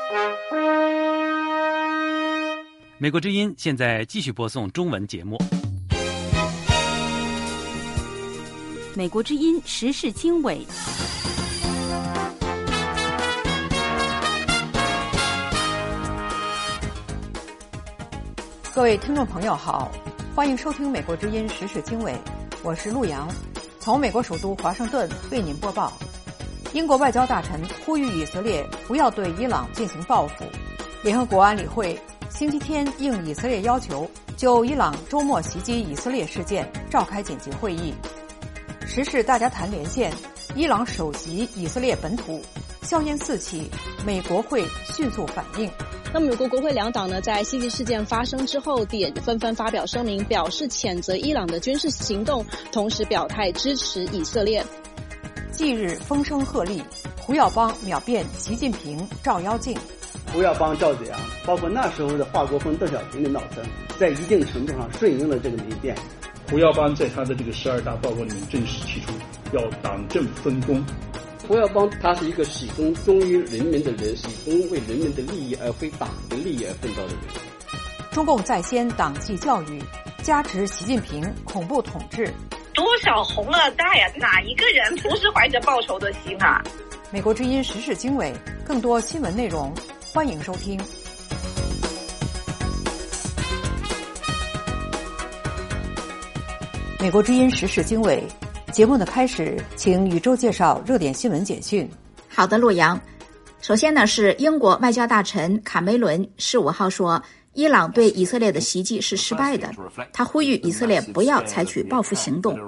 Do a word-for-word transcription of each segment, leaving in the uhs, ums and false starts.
美国之音现在继续播送中文节目。 美国之音时事经纬， 各位听众朋友好，欢迎收听美国之音时事经纬，我是陆洋，从美国首都华盛顿为您播报。英国外交大臣呼吁以色列不要对伊朗进行报复。联合国安理会星期天应以色列要求，就伊朗周末袭击以色列事件召开紧急会议。时事大家谈连线，伊朗首袭以色列本土，硝烟四起，美国会迅速反应。 那么美国国会两党呢，在袭击事件发生之后，也纷纷发表声明，表示谴责伊朗的军事行动，同时表态支持以色列。 近日风声鹤唳，胡耀邦秒变习近平照妖镜。 胡耀邦、赵子阳，包括那时候的华国锋、邓小平的脑层，在一定程度上顺应了这个民变。 胡耀邦在他的这个十二大报告里面正式提出要党政分工。 胡耀邦他是一个始终忠于人民的人，始终为人民的利益而非党的利益而奋斗的人。 中共在先党纪教育，加持习近平恐怖统治。 多少红二代呀、啊？哪一个人不是怀着报仇的心啊？ 美国之音时事经纬，更多新闻内容，欢迎收听。美国之音时事经纬节目的开始，请宇宙介绍热点新闻简讯。 好的，陆洋。首先呢，是英国外交大臣卡梅伦十五号说，伊朗对以色列的袭击是失败的，他呼吁以色列不要采取报复行动。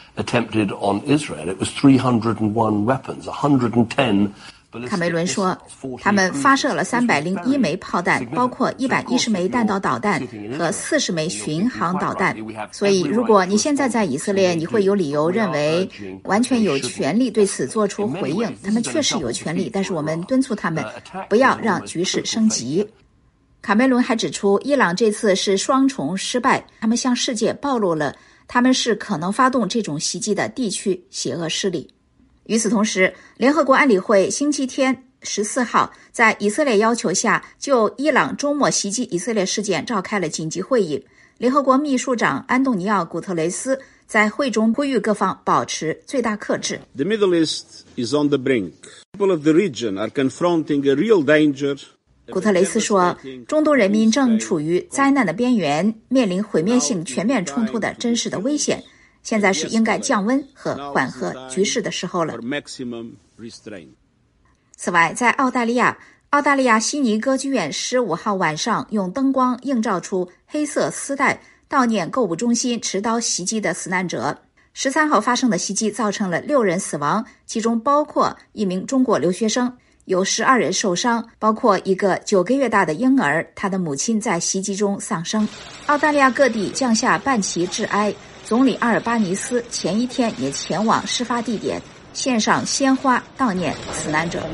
卡梅伦说，他们发射了三百零一枚炮弹，包括一百一十枚弹道导弹和四十枚巡航导弹。所以如果你现在在以色列，你会有理由认为完全有权利对此做出回应。他们确实有权利，但是我们敦促他们不要让局势升级。卡梅伦还指出，伊朗这次是双重失败，他们向世界暴露了他们是可能发动这种袭击的地区邪恶势力。与此同时，联合国安理会星期天十四号在以色列要求下，就伊朗周末袭击以色列事件召开了紧急会议。联合国秘书长安东尼奥·古特雷斯在会中呼吁各方保持最大克制。 The Middle East is on the brink. People of the region are confronting a real danger. 古特雷斯说，中东人民正处于灾难的边缘，面临毁灭性全面冲突的真实的危险。现在是应该降温和缓和局势的时候了。此外，在澳大利亚，澳大利亚悉尼歌剧院十五号晚上用灯光映照出黑色丝带悼念购物中心持刀袭击的死难者。十三号发生的袭击造成了六人死亡，其中包括一名中国留学生。有十二人受伤，包括一个九个月大的婴儿，他的母亲在袭击中丧生。澳大利亚各地降下半旗致哀，总理阿尔巴尼斯前一天也前往事发地点，献上鲜花悼念死难者。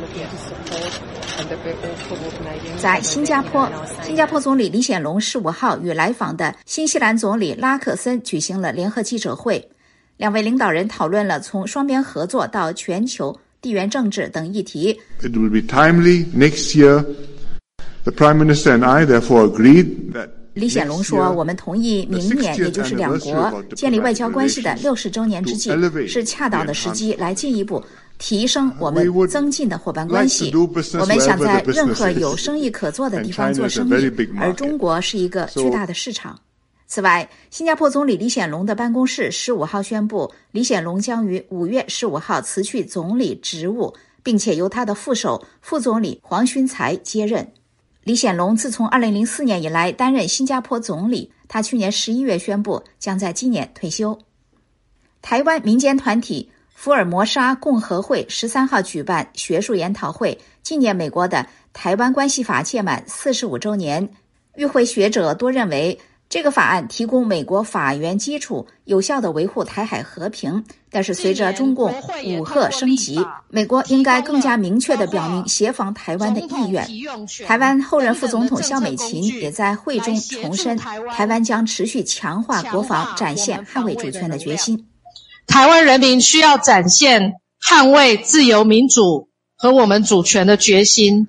在新加坡，新加坡总理李显龙十五号与来访的新西兰总理拉克森举行了联合记者会，两位领导人讨论了从双边合作到全球地缘政治等议题。 It will be timely next year. The Prime Minister and I therefore agreed that 李显龙说，我们同意明年，也就是两国建立外交关系的六十周年之际，是恰当的时机来进一步提升我们增进的伙伴关系。我们想在任何有生意可做的地方做生意，而中国是一个巨大的市场。此外，新加坡总理李显龙的办公室十五号宣布，李显龙将于五月十五号辞去总理职务，并且由他的副手副总理黄勋才接任。李显龙自从二零零四年以来担任新加坡总理，他去年十一月宣布将在今年退休。台湾民间团体福尔摩沙共和会十三号举办学术研讨会，纪念美国的《台湾关系法》届满四十五周年。与会学者多认为，这个法案提供美国法源基础，有效地维护台海和平。但是随着中共武吓升级，美国应该更加明确地表明协防台湾的意愿。台湾后任副总统萧美琴也在会中重申，台湾将持续强化国防，展现捍卫主权的决心。 台湾人民需要展现捍卫自由民主和我们主权的决心。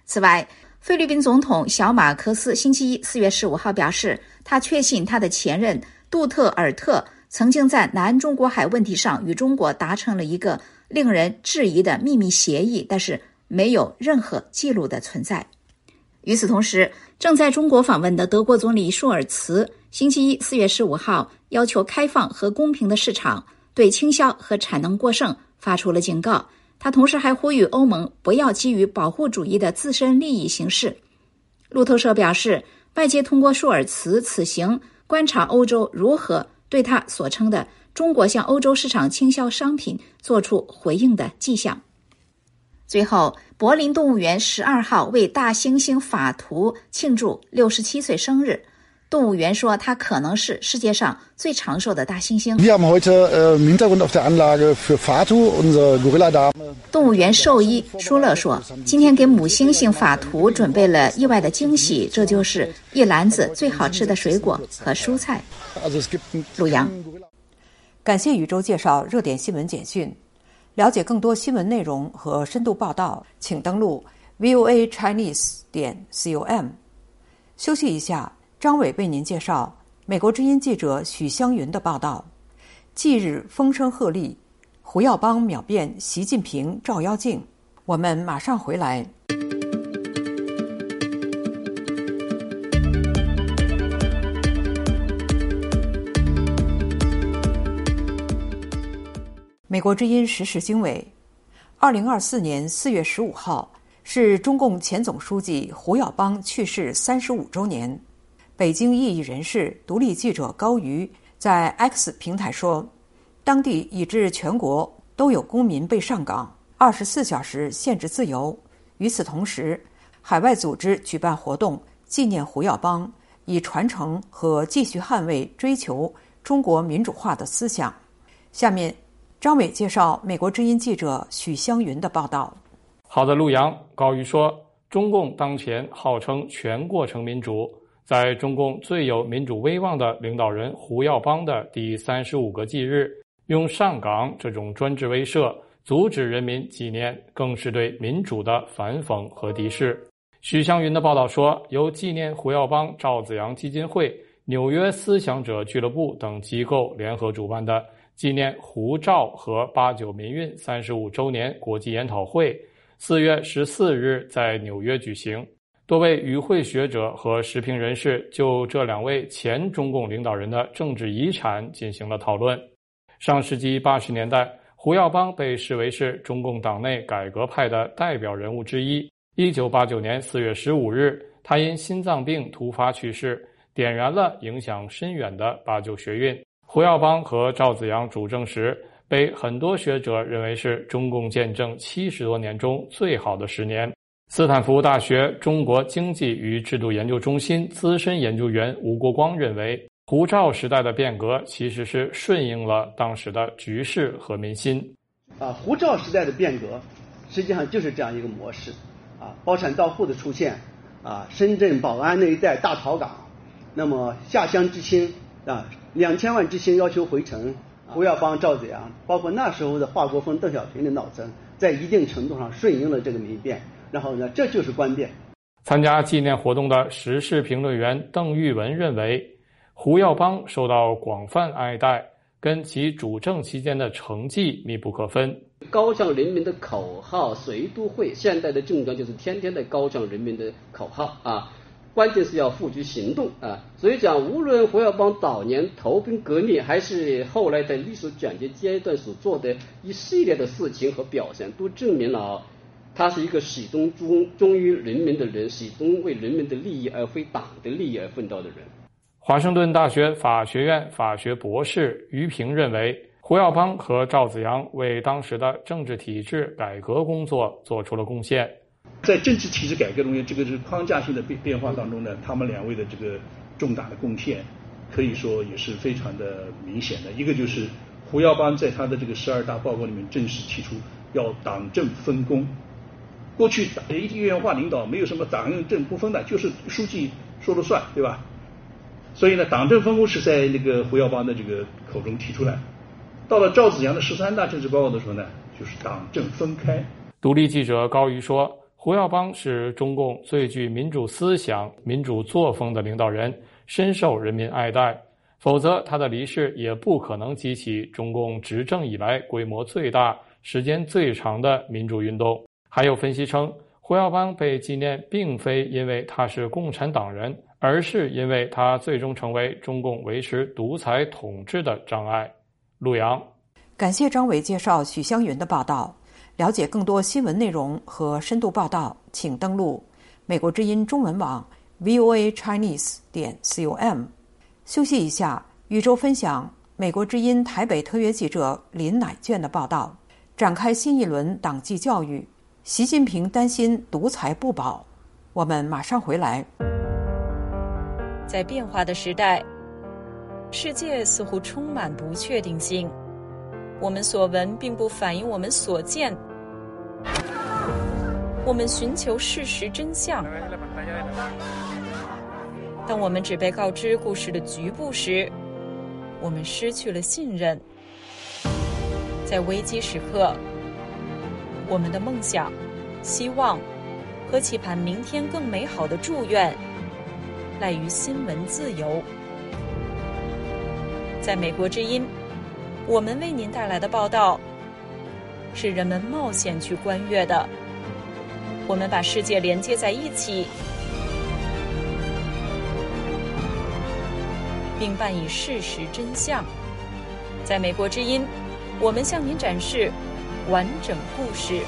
此外，菲律宾总统小马科斯星期一四月十五号表示，他确信他的前任杜特尔特曾经在南中国海问题上与中国达成了一个令人质疑的秘密协议，但是没有任何记录的存在。与此同时，正在中国访问的德国总理舒尔茨星期一四月十五号要求开放和公平的市场，对倾销和产能过剩发出了警告。他同时还呼吁欧盟不要基于保护主义的自身利益行事。路透社表示，外界通过舒尔茨此行观察欧洲如何对他所称的中国向欧洲市场倾销商品做出回应的迹象。最后，柏林动物园十二号为大猩猩法图庆祝六十七岁生日。动物园说，它可能是世界上最长寿的大猩猩。动物园兽医舒勒说，今天给母猩猩法图准备了意外的惊喜，这就是一篮子最好吃的水果和蔬菜。陆阳， 感谢宇宙介绍热点新闻简讯。了解更多新闻内容和深度报道，请登录 v o a chinese 点 com。休息一下，张伟为您介绍美国之音记者许湘云的报道。近日风声鹤唳，胡耀邦秒变习近平照妖镜。我们马上回来。美国之音时事经纬，二零二四年四月十五号是中共前总书记胡耀邦去世三十五周年。北京异议人士、独立记者高瑜在 X 平台说，当地以至全国都有公民被上岗，二十四小时限制自由。与此同时，海外组织举办活动纪念胡耀邦，以传承和继续捍卫追求中国民主化的思想。下面张伟介绍美国之音记者许湘云的报道。 好的，陆阳。高瑜说，中共当前号称全过程民主，在中共最有民主威望的领导人胡耀邦的第三十五个忌日，用上岗这种专制威慑阻止人民纪念，更是对民主的反讽和敌视。许湘云的报道说，由纪念胡耀邦赵子阳基金会、纽约思想者俱乐部等机构联合主办的纪念胡赵和八九民运三十五周年国际研讨会，四月十四日在纽约举行。多位与会学者和时评人士就这两位前中共领导人的政治遗产进行了讨论。上世纪八十年代，胡耀邦被视为是中共党内改革派的代表人物之一。一九八九年四月十五日，他因心脏病突发去世，点燃了影响深远的八九学运。胡耀邦和赵紫阳主政时，被很多学者认为是中共建政七十多年中最好的十年。斯坦福大学中国经济与制度研究中心资深研究员吴国光认为，胡赵时代的变革其实是顺应了当时的局势和民心。 啊，胡赵时代的变革实际上就是这样一个模式。啊，包产到户的出现，啊，深圳、宝安那一带大逃港，那么下乡知青啊，两千万知青要求回城，胡耀邦、赵紫阳，包括那时候的华国锋、邓小平的脑层，在一定程度上顺应了这个民变。然后呢，这就是官变。 参加纪念活动的时事评论员邓玉文认为，胡耀邦受到广泛爱戴，跟其主政期间的成绩密不可分。 高唱人民的口号，谁都会。现代的政党就是天天的高唱人民的口号啊，关键是要付诸行动啊。所以讲，无论胡耀邦早年投奔革命，还是后来在历史转折阶段所做的一系列的事情和表现，都证明了他是一个始终忠忠于人民的人，始终为人民的利益而非党的利益而奋斗的人。 华盛顿大学法学院法学博士于平认为，胡耀邦和赵紫阳为当时的政治体制改革工作做出了贡献。 在政治体制改革中间，这个是框架性的变变化当中呢，他们两位的这个重大的贡献，可以说也是非常的明显的。一个就是胡耀邦在他的这个十二大报告里面正式提出要党政分工。过去一元化领导没有什么党政不分的，就是书记说了算，对吧？所以呢，党政分工是在那个胡耀邦的这个口中提出来。到了赵紫阳的十三大政治报告的时候呢，就是党政分开。 独立记者高瑜说， 胡耀邦是中共最具民主思想、民主作风的领导人，深受人民爱戴，否则他的离世也不可能激起中共执政以来规模最大、时间最长的民主运动。还有分析称，胡耀邦被纪念并非因为他是共产党人，而是因为他最终成为中共维持独裁统治的障碍。陆阳， 感谢张伟介绍许湘云的报道。了解更多新闻内容和深度报道，请登录美国之音中文网 v o a chinese 点 com。休息一下，宇宙分享美国之音台北特约记者林乃卷的报道。展开新一轮党纪教育，习近平担心独裁不保。我们马上回来。 在变化的时代，世界似乎充满不确定性。我们所闻并不反映我们所见。我们寻求事实真相。当我们只被告知故事的局部时，我们失去了信任。在危机时刻，我们的梦想、希望和期盼明天更美好的祝愿，赖于新闻自由。在美国之音，我们为您带来的报道是人们冒险去观阅的。我们把世界连接在一起，并伴以事实真相。在美国之音，我们向您展示完整故事。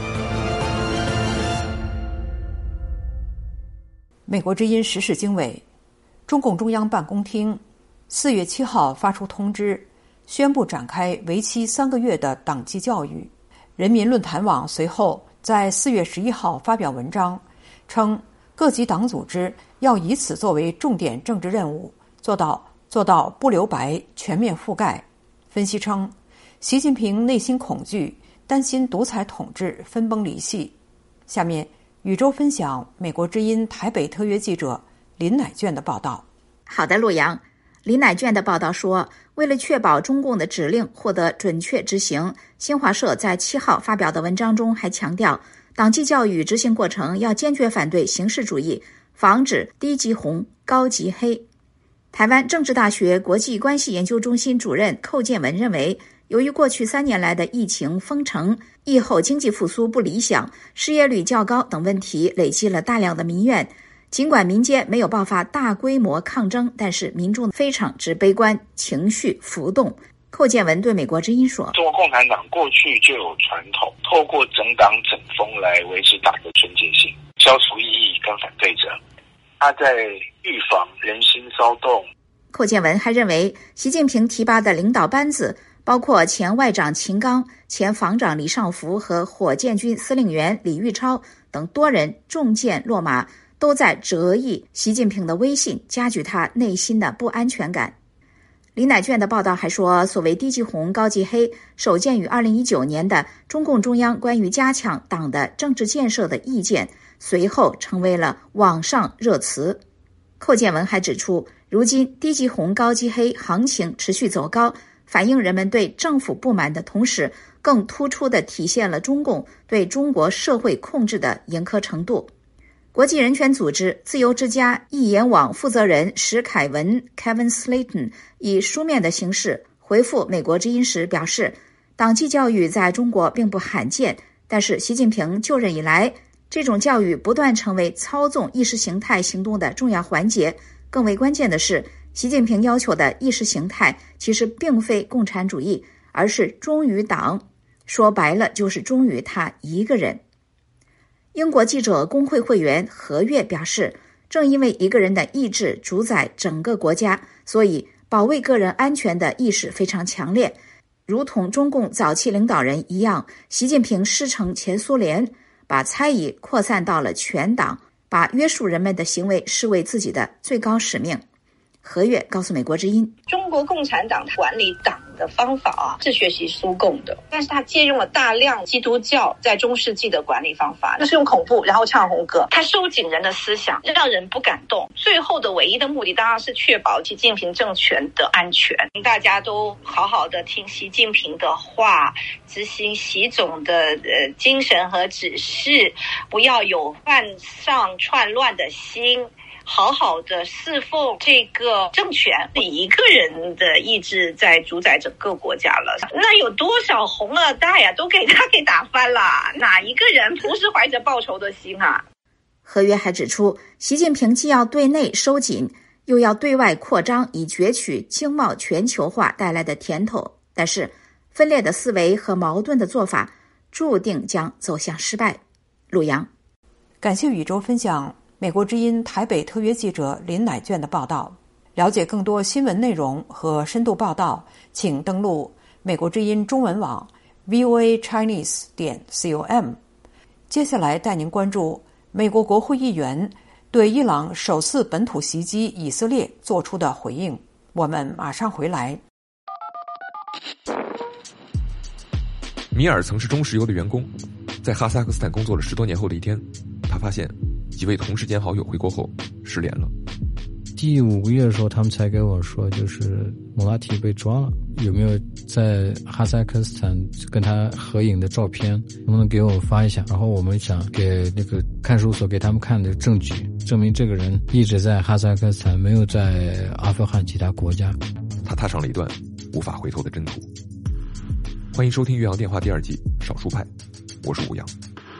美国之音时事经纬，中共中央办公厅四月七号发出通知，宣布展开为期三个月的党纪教育。人民论坛网随后在四月十一号发表文章，称各级党组织要以此作为重点政治任务，做到做到不留白、全面覆盖。分析称，习近平内心恐惧，担心独裁统治分崩离析。下面，宇宙分享美国之音台北特约记者林乃卷的报道。 好的，陆阳。林乃卷的报道说，为了确保中共的指令获得准确执行，新华社在七号发表的文章中还强调，党纪教育执行过程要坚决反对形式主义，防止低级红、高级黑。台湾政治大学国际关系研究中心主任寇建文认为，由于过去三年来的疫情封城、疫后经济复苏不理想、失业率较高等问题，累积了大量的民怨。尽管民间没有爆发大规模抗争，但是民众非常之悲观，情绪浮动。寇建文对美国之音说， 中国共产党过去就有传统，透过整党整风来维持党的纯洁性，消除异议跟反对者。他在预防人心骚动。 寇建文还认为，习近平提拔的领导班子，包括前外长秦刚、前防长李尚福和火箭军司令员李玉超等多人中箭落马，都在折翼习近平的威信，加剧他内心的不安全感。李乃卷的报道还说，所谓低级红、高级黑，首见于二零一九年的中共中央关于加强党的政治建设的意见，随后成为了网上热词。寇建文还指出，如今低级红、高级黑行情持续走高，反映人们对政府不满的同时，更突出地体现了中共对中国社会控制的严苛程度。国际人权组织自由之家易言网负责人史凯文 Kevin Slayton 以书面的形式回复美国之音时表示，党纪教育在中国并不罕见，但是习近平就任以来，这种教育不断成为操纵意识形态行动的重要环节。更为关键的是，习近平要求的意识形态其实并非共产主义，而是忠于党，说白了就是忠于他一个人。英国记者工会会员何月表示，正因为一个人的意志主宰整个国家，所以保卫个人安全的意识非常强烈。如同中共早期领导人一样，习近平师承前苏联，把猜疑扩散到了全党，把约束人们的行为视为自己的最高使命。何月告诉美国之音， 中国共产党管理党的方法啊是学习苏共的，但是他借用了大量基督教在中世纪的管理方法，就是用恐怖然后唱红歌，他收紧人的思想，让人不敢动。最后的唯一的目的当然是确保习近平政权的安全，大家都好好的听习近平的话，执行习总的呃精神和指示，不要有犯上串乱的心，好好的侍奉这个政权，一个人的意志在主宰整个国家了。那有多少红二代呀，都给他给打翻了，哪一个人不是怀着报仇的心啊？ 合约还指出，习近平既要对内收紧，又要对外扩张，以攫取经贸全球化带来的甜头。但是，分裂的思维和矛盾的做法，注定将走向失败。陆阳， 感谢宇宙分享美国之音台北特约记者林乃卷的报道。了解更多新闻内容和深度报道，请登录美国之音中文网 v o a chinese 点 com。接下来带您关注美国国会议员对伊朗首次本土袭击以色列做出的回应。我们马上回来。 米尔曾是中石油的员工，在哈萨克斯坦工作了十多年后的一天，他发现几位同事间好友回国后失联了。 第五个月的时候，他们才跟我说，就是莫拉提被抓了，有没有在哈萨克斯坦跟他合影的照片，能不能给我发一下？然后我们想给那个看守所给他们看的证据，证明这个人一直在哈萨克斯坦，没有在阿富汗其他国家。 他踏上了一段无法回头的征途。欢迎收听《岳阳电话》第二季《少数派》，我是吴阳。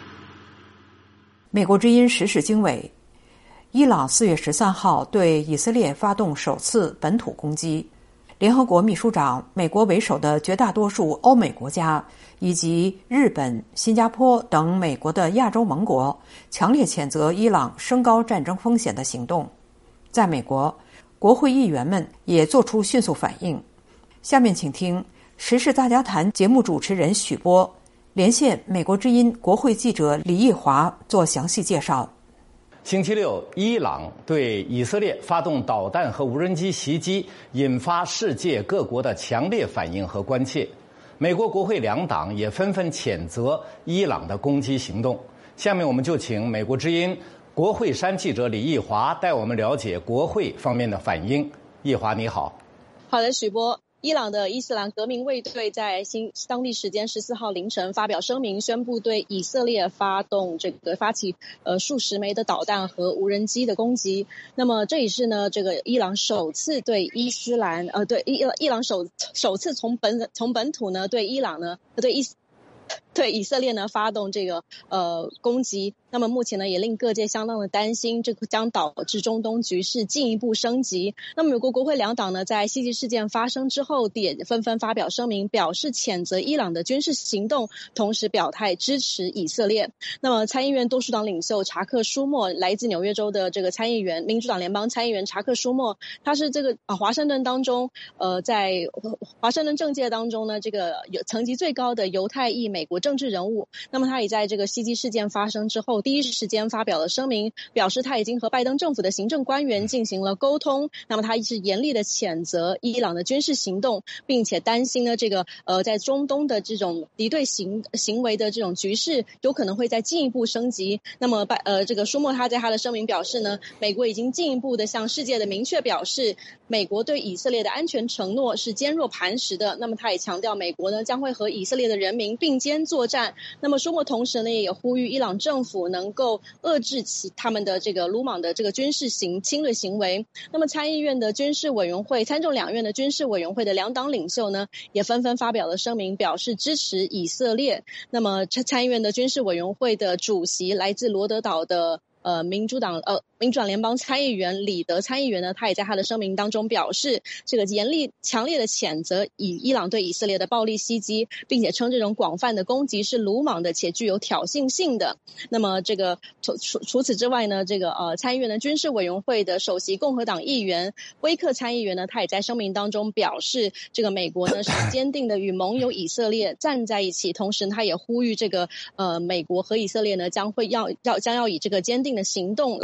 美国之音时事经纬。伊朗四月十三号对以色列发动首次本土攻击，联合国秘书长、美国为首的绝大多数欧美国家以及日本、新加坡等美国的亚洲盟国强烈谴责伊朗升高战争风险的行动。在美国，国会议员们也做出迅速反应。下面请听时事大家谈节目主持人许波连线美国之音国会记者李义华做详细介绍。 星期六，伊朗对以色列发动导弹和无人机袭击，引发世界各国的强烈反应和关切。美国国会两党也纷纷谴责伊朗的攻击行动。下面我们就请美国之音国会山记者李义华带我们了解国会方面的反应。义华，你好。 好的，许波。伊朗的伊斯兰革命卫队在新当地时间十四号凌晨发表声明，宣布对以色列发动这个发起呃数十枚的导弹和无人机的攻击。那么这也是呢这个伊朗首次对伊斯兰呃对伊伊朗首首次从本从本土呢对伊朗呢对伊对以色列呢发动这个呃攻击。那么目前呢也令各界相当的担心，这个将导致中东局势进一步升级。那么美国国会两党呢在袭击事件发生之后也纷纷发表声明，表示谴责伊朗的军事行动，同时表态支持以色列。那么参议院多数党领袖查克舒默，来自纽约州的这个参议员，民主党联邦参议员查克舒默，他是这个啊华盛顿当中呃在华盛顿政界当中呢这个有层级最高的犹太裔美国政治人物。那么他也在这个袭击事件发生之后第一时间发表了声明，表示他已经和拜登政府的行政官员进行了沟通。那么他一直严厉的谴责伊朗的军事行动，并且担心呢这个呃在中东的这种敌对行行为的这种局势有可能会再进一步升级。那么拜呃这个舒默他在他的声明表示呢，美国已经进一步的向世界的明确表示，美国对以色列的安全承诺是坚若磐石的。那么他也强调，美国呢将会和以色列的人民并肩作战。那么舒默同时呢也呼吁伊朗政府能够遏制其他们的这个鲁莽的这个军事行侵略行为。那么参议院的军事委员会、参众两院的军事委员会的两党领袖呢也纷纷发表了声明，表示支持以色列。那么参议院的军事委员会的主席来自罗德岛的呃，民主党呃，民主党联邦参议员李德参议员呢，他也在他的声明当中表示，这个严厉强烈的谴责以伊朗对以色列的暴力袭击，并且称这种广泛的攻击是鲁莽的且具有挑衅性的。那么这个除除除此之外呢，这个呃参议院的军事委员会的首席共和党议员威克参议员呢，他也在声明当中表示，这个美国呢是坚定的与盟友以色列站在一起，同时他也呼吁这个呃美国和以色列呢将会要要将要以这个坚定的行动来做出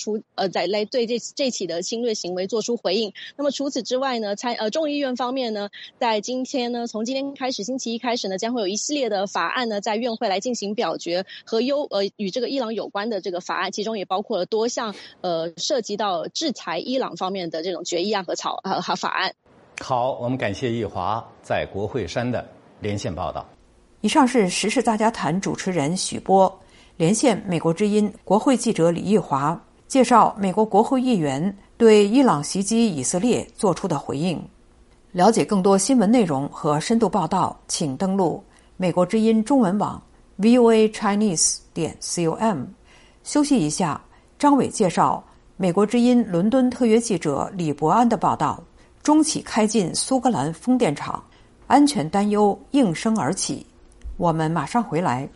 出呃，在来对这这起的侵略行为做出回应。那么除此之外呢，参呃众议院方面呢，在今天呢，从今天开始，星期一开始呢，将会有一系列的法案呢，在院会来进行表决和优呃与这个伊朗有关的这个法案，其中也包括了多项呃涉及到制裁伊朗方面的这种决议案和草呃和法案。 好，我们感谢易华在国会山的连线报道。 以上是时事大家谈主持人许波连线美国之音国会记者李易华，介绍美国国会议员对伊朗袭击以色列做出的回应。了解更多新闻内容和深度报道，请登录美国之音中文网 v o a chinese 点 com。 休息一下，张伟介绍美国之音伦敦特约记者李伯安的报道：中企开进苏格兰风电场，安全担忧应声而起。我们马上回来。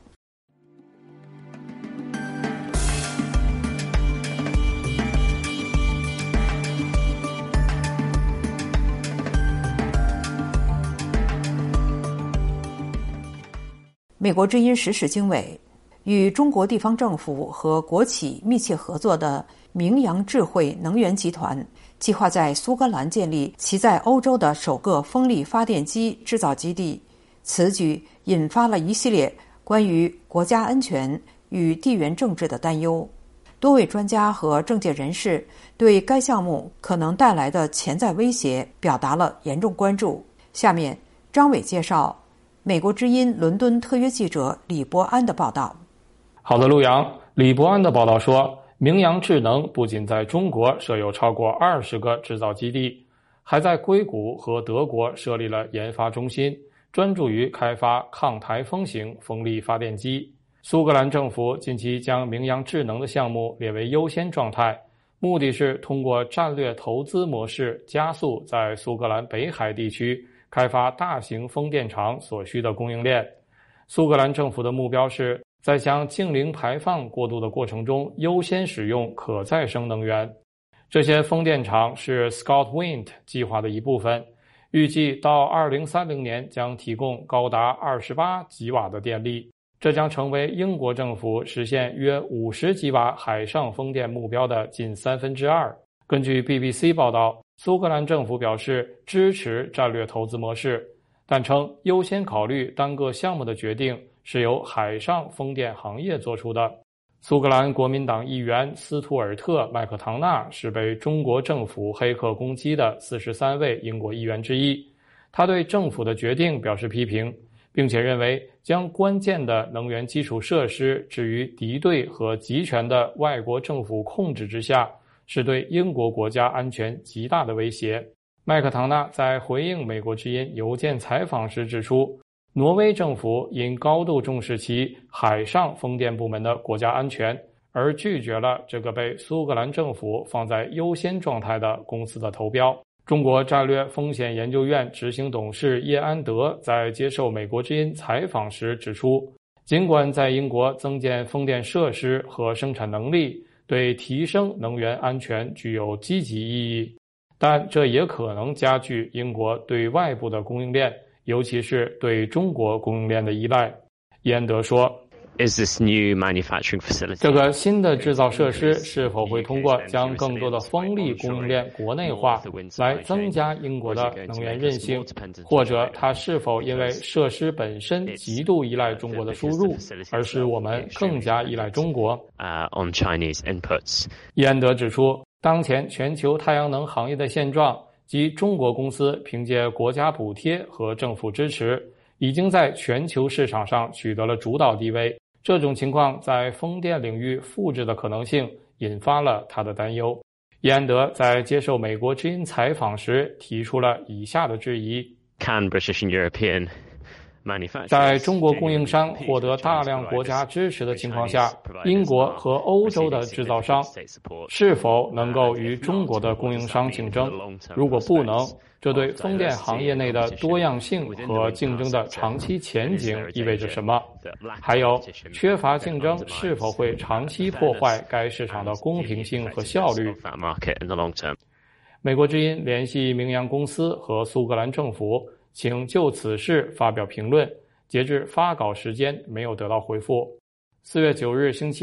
美国之音时事经纬，与中国地方政府和国企密切合作的明阳智慧能源集团计划在苏格兰建立其在欧洲的首个风力发电机制造基地。此举引发了一系列关于国家安全与地缘政治的担忧。多位专家和政界人士对该项目可能带来的潜在威胁表达了严重关注。下面，张伟介绍美国之音伦敦特约记者李伯安的报道。 好的，陆阳，李伯安的报道说，明阳智能不仅在中国设有超过二十个制造基地，还在硅谷和德国设立了研发中心，专注于开发抗台风型风力发电机。苏格兰政府近期将明阳智能的项目列为优先状态，目的是通过战略投资模式加速在苏格兰北海地区开发大型风电场所需的供应链。苏格兰政府的目标是在向净零排放过渡的过程中优先使用可再生能源。这些风电场是 ScotWind 计划的一部分，预计到二零三零年将提供高达二十八吉瓦的电力，这将成为英国政府实现约五十吉瓦海上风电目标的近三分之二。根据 B B C 报道，苏格兰政府表示支持战略投资模式，但称优先考虑单个项目的决定是由海上风电行业做出的。苏格兰国民党议员斯图尔特·麦克唐纳是被中国政府黑客攻击的四十三位英国议员之一。他对政府的决定表示批评，并且认为将关键的能源基础设施置于敌对和集权的外国政府控制之下，是对英国国家安全极大的威胁。麦克唐纳在回应美国之音邮件采访时指出，挪威政府因高度重视其海上风电部门的国家安全，而拒绝了这个被苏格兰政府放在优先状态的公司的投标。中国战略风险研究院执行董事叶安德在接受美国之音采访时指出，尽管在英国增建风电设施和生产能力对提升能源安全具有积极意义，但这也可能加剧英国对外部的供应链，尤其是对中国供应链的依赖。叶安德说， Is this new manufacturing facility? 这个新的制造设施是否会通过将更多的风力供应链国内化来增加英国的能源韧性，或者它是否因为设施本身极度依赖中国的输入，而使我们更加依赖中国？ Uh, on Chinese inputs. 叶安德指出，当前全球太阳能行业的现状及中国公司凭借国家补贴和政府支持，已经在全球市场上取得了主导地位。这种情况在风电领域复制的可能性引发了他的担忧。叶安德在接受美国之音采访时提出了以下的质疑： Can British and European manufacturers 在中国供应商获得大量国家支持的情况下，英国和欧洲的制造商是否能够与中国的供应商竞争？如果不能，这对风电行业内的多样性和竞争的长期前景意味着什么？还有，缺乏竞争是否会长期破坏该市场的公平性和效率？美国之音联系明阳公司和苏格兰政府，请就此事发表评论，截至发稿时间没有得到回复。四月九日星期二，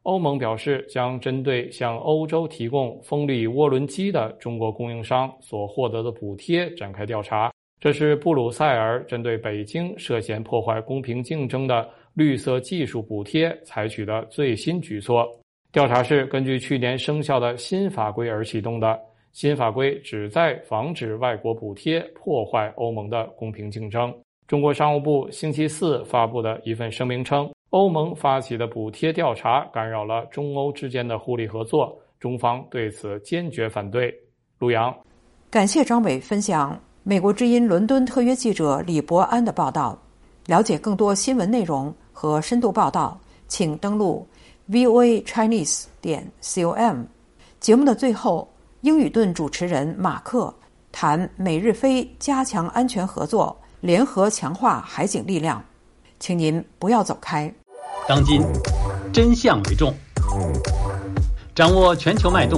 欧盟表示将针对向欧洲提供风力涡轮机的中国供应商所获得的补贴展开调查。这是布鲁塞尔针对北京涉嫌破坏公平竞争的绿色技术补贴采取的最新举措。调查是根据去年生效的新法规而启动的，新法规旨在防止外国补贴破坏欧盟的公平竞争。中国商务部星期四发布的一份声明称，欧盟发起的补贴调查干扰了中欧之间的互利合作，中方对此坚决反对。陆洋， 感谢张伟分享美国之音伦敦特约记者李伯安的报道。了解更多新闻内容和深度报道，请登录 v o a chinese 点 com。 节目的最后，英语顿主持人马克谈美日菲加强安全合作，联合强化海警力量。请您不要走开。 当今真相为重，掌握全球脉动，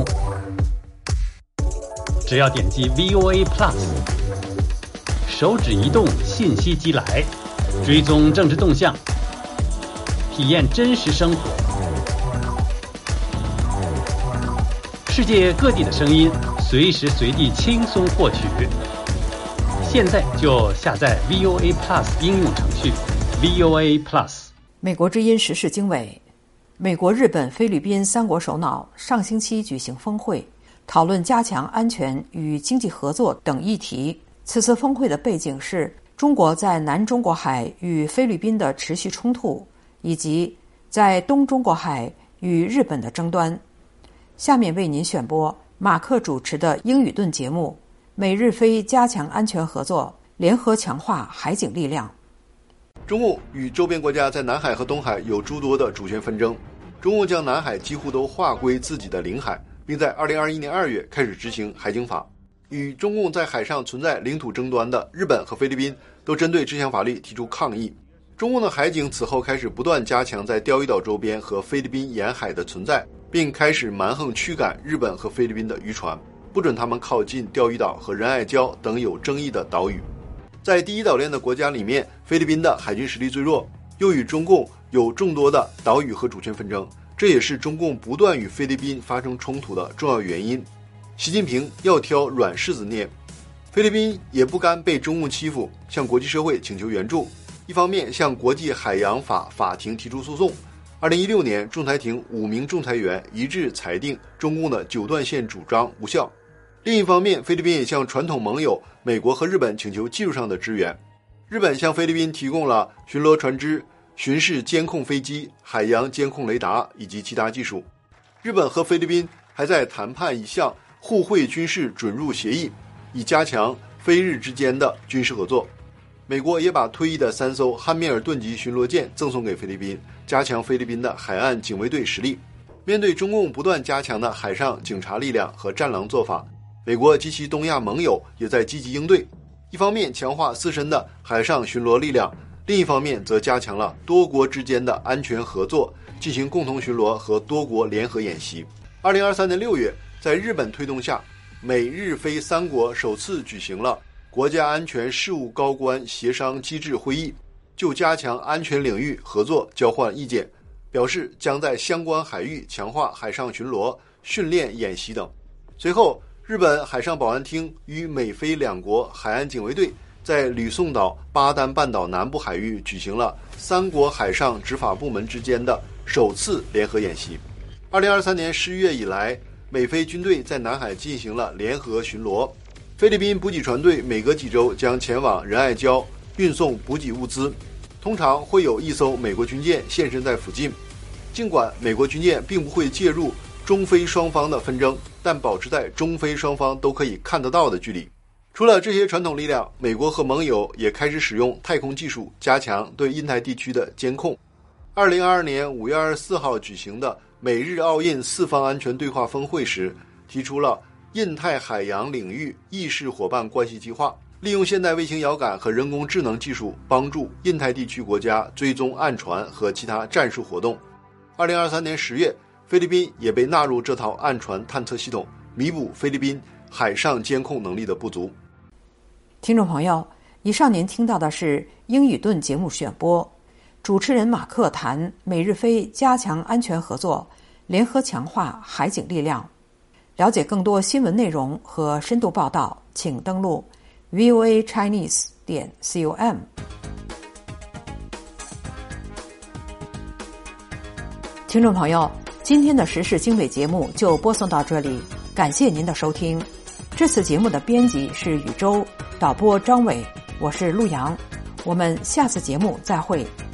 只要点击 V O A Plus， 手指移动，信息即来，追踪政治动向，体验真实生活，世界各地的声音，随时随地轻松获取。现在就下载 V O A Plus 应用程序 V O A Plus。 美国之音时事经纬，美国、日本、菲律宾三国首脑上星期举行峰会，讨论加强安全与经济合作等议题。此次峰会的背景是中国在南中国海与菲律宾的持续冲突，以及在东中国海与日本的争端。下面为您选播马克主持的英语顿节目，美日菲加强安全合作，联合强化海警力量。 中共与周边国家在南海和东海有诸多的主权纷争，中共将南海几乎都划归自己的领海，并在二零二一年二月开始执行海警法。与中共在海上存在领土争端的日本和菲律宾都针对这项法律提出抗议。中共的海警此后开始不断加强在钓鱼岛周边和菲律宾沿海的存在，并开始蛮横驱赶日本和菲律宾的渔船，不准他们靠近钓鱼岛和仁爱礁等有争议的岛屿。在第一岛链的国家里面，菲律宾的海军实力最弱，又与中共有众多的岛屿和主权纷争，这也是中共不断与菲律宾发生冲突的重要原因。习近平要挑软柿子捏，菲律宾也不甘被中共欺负，向国际社会请求援助，一方面向国际海洋法法庭提出诉讼。二零一六年，仲裁庭五名仲裁员一致裁定中共的九段线主张无效。另一方面，菲律宾也向传统盟友美国和日本请求技术上的支援。日本向菲律宾提供了巡逻船只、巡视监控飞机、海洋监控雷达以及其他技术。日本和菲律宾还在谈判一项互惠军事准入协议，以加强菲日之间的军事合作。美国也把退役的三艘汉密尔顿级巡逻舰赠送给菲律宾，加强菲律宾的海岸警卫队实力。面对中共不断加强的海上警察力量和战狼做法，美国及其东亚盟友也在积极应对，一方面强化自身的海上巡逻力量，另一方面则加强了多国之间的安全合作，进行共同巡逻和多国联合演习。二零二三年六月，在日本推动下，美日菲三国首次举行了国家安全事务高官协商机制会议，就加强安全领域合作交换意见，表示将在相关海域强化海上巡逻、训练演习等。随后，日本海上保安厅与美菲两国海岸警卫队在吕宋岛巴丹半岛南部海域举行了三国海上执法部门之间的首次联合演习。二零二三年十一月以来，美菲军队在南海进行了联合巡逻。菲律宾补给船队每隔几周将前往仁爱礁运送补给物资，通常会有一艘美国军舰现身在附近。尽管美国军舰并不会介入中菲双方的纷争，但保持在中菲双方都可以看得到的距离。除了这些传统力量，美国和盟友也开始使用太空技术加强对印太地区的监控。二零二二年五月二十四号举行的美日澳印四方安全对话峰会时，提出了印太海洋领域意识伙伴关系计划，利用现代卫星遥感和人工智能技术，帮助印太地区国家追踪岸船和其他战术活动。二零二三年十月，菲律宾也被纳入这套岸船探测系统，弥补菲律宾海上监控能力的不足。 听众朋友，以上您听到的是英语顿节目选播。 主持人马克谈美日菲加强安全合作，联合强化海警力量。了解更多新闻内容和深度报道，请登录 v o a chinese 点 com。听众朋友，今天的时事经纬节目就播送到这里，感谢您的收听。这次节目的编辑是宇宙，导播张伟，我是陆阳，我们下次节目再会。